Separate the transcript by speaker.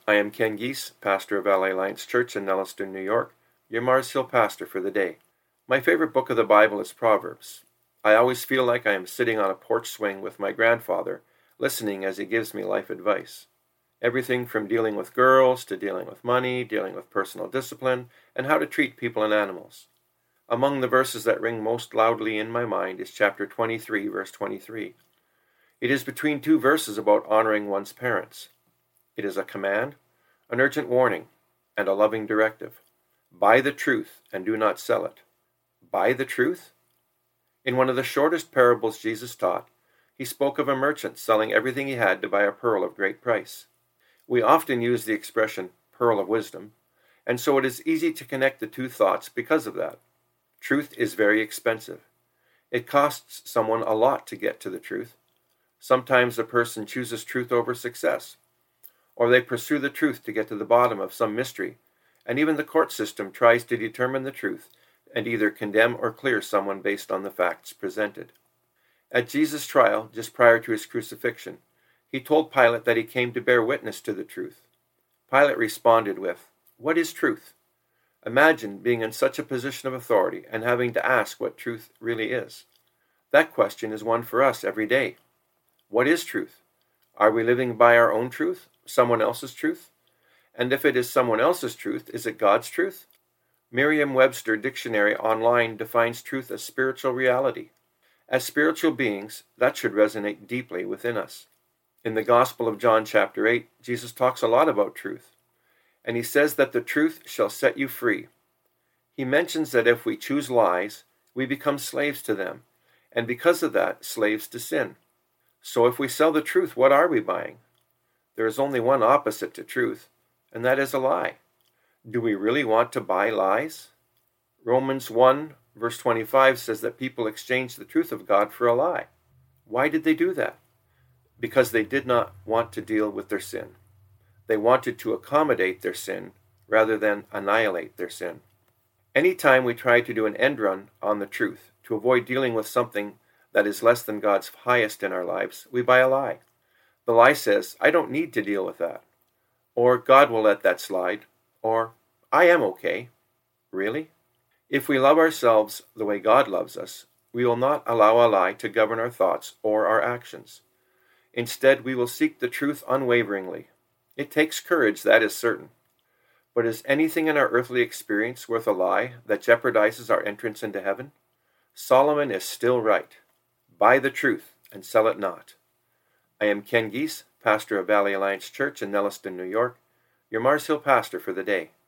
Speaker 1: I am Ken Geese, pastor of Valley Alliance Church in Nelliston, New York, your Mars Hill pastor for the day. My favorite book of the Bible is Proverbs. I always feel like I am sitting on a porch swing with my grandfather, listening as he gives me life advice. Everything from dealing with girls to dealing with money, dealing with personal discipline, and how to treat people and animals. Among the verses that ring most loudly in my mind is chapter 23, verse 23. It is between two verses about honoring one's parents. It is a command, an urgent warning, and a loving directive. Buy the truth and do not sell it. Buy the truth? In one of the shortest parables Jesus taught, he spoke of a merchant selling everything he had to buy a pearl of great price. We often use the expression pearl of wisdom, and so it is easy to connect the two thoughts because of that. Truth is very expensive. It costs someone a lot to get to the truth. Sometimes a person chooses truth over success, or they pursue the truth to get to the bottom of some mystery, and even the court system tries to determine the truth and either condemn or clear someone based on the facts presented. At Jesus' trial, just prior to his crucifixion, he told Pilate that he came to bear witness to the truth. Pilate responded with, "What is truth?" Imagine being in such a position of authority and having to ask what truth really is. That question is one for us every day. What is truth? Are we living by our own truth? Someone else's truth? And if it is someone else's truth, is it God's truth? Merriam-Webster Dictionary Online defines truth as spiritual reality. As spiritual beings, that should resonate deeply within us. In the Gospel of John chapter 8, Jesus talks a lot about truth, and he says that the truth shall set you free. He mentions that if we choose lies, we become slaves to them, and because of that, slaves to sin. So if we sell the truth, what are we buying? There is only one opposite to truth, and that is a lie. Do we really want to buy lies? Romans 1, verse 25 says that people exchanged the truth of God for a lie. Why did they do that? Because they did not want to deal with their sin. They wanted to accommodate their sin rather than annihilate their sin. Anytime we try to do an end run on the truth to avoid dealing with something that is less than God's highest in our lives, we buy a lie. The lie says, "I don't need to deal with that," or "God will let that slide," or "I am okay." Really? If we love ourselves the way God loves us, we will not allow a lie to govern our thoughts or our actions. Instead, we will seek the truth unwaveringly. It takes courage, that is certain. But is anything in our earthly experience worth a lie that jeopardizes our entrance into heaven? Solomon is still right. Buy the truth and sell it not. I am Ken Geese, pastor of Valley Alliance Church in Nelliston, New York, your Mars Hill pastor for the day.